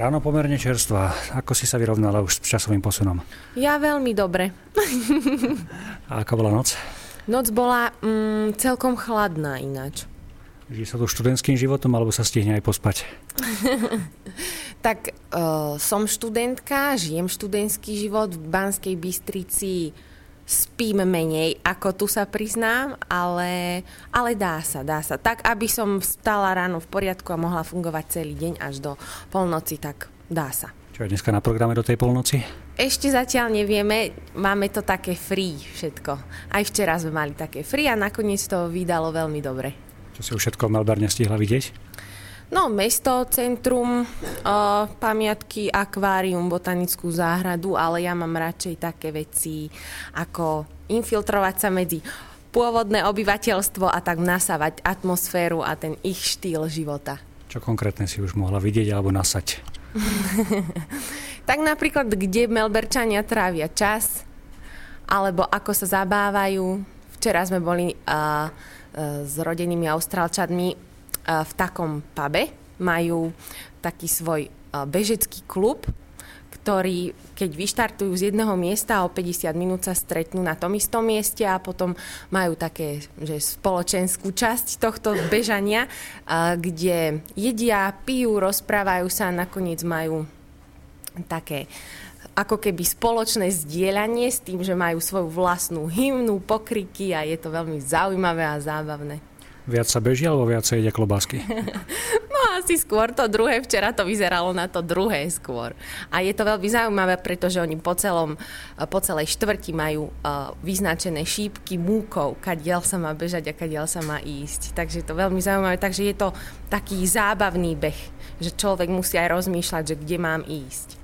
Ráno pomerne čerstvá. Ako si sa vyrovnala už s časovým posunom? Ja veľmi dobre. A ako bola noc? Noc bola celkom chladná ináč. Žije sa tu študentským životom, alebo sa stihne aj pospať? Tak som študentka, žijem študentský život v Banskej Bystrici. Spím menej, ako tu sa priznám, ale dá sa. Tak, aby som vstala ráno v poriadku a mohla fungovať celý deň až do polnoci, tak dá sa. Čo je dneska na programe do tej polnoci? Ešte zatiaľ nevieme, máme to také free všetko. Aj včera sme mali také free a nakoniec to vydalo veľmi dobre. Čo si už všetko v Melbourne stihla vidieť? No, mesto, centrum, pamiatky, akvárium, botanickú záhradu, ale ja mám radšej také veci, ako infiltrovať sa medzi pôvodné obyvateľstvo a tak nasávať atmosféru a ten ich štýl života. Čo konkrétne si už mohla vidieť alebo nasať? Tak napríklad, kde Melberčania trávia čas, alebo ako sa zabávajú. Včera sme boli s rodenými Austrálčanmi v takom pube. Majú taký svoj bežecký klub, ktorý, keď vyštartujú z jedného miesta a o 50 minút sa stretnú na tom istom mieste a potom majú také, že spoločenskú časť tohto bežania, kde jedia, pijú, rozprávajú sa a nakoniec majú také ako keby spoločné zdieľanie s tým, že majú svoju vlastnú hymnu, pokriky a je to veľmi zaujímavé a zábavné. Viac sa beží alebo viac sa ide klobásky? No asi skôr to druhé, včera to vyzeralo na to druhé skôr. A je to veľmi zaujímavé, pretože oni po celej štvrti majú vyznačené šípky múkov, kadiaľ sa má bežať a kadiaľ sa má ísť. Takže je to veľmi zaujímavé, takže je to taký zábavný beh, že človek musí aj rozmýšľať, že kde mám ísť.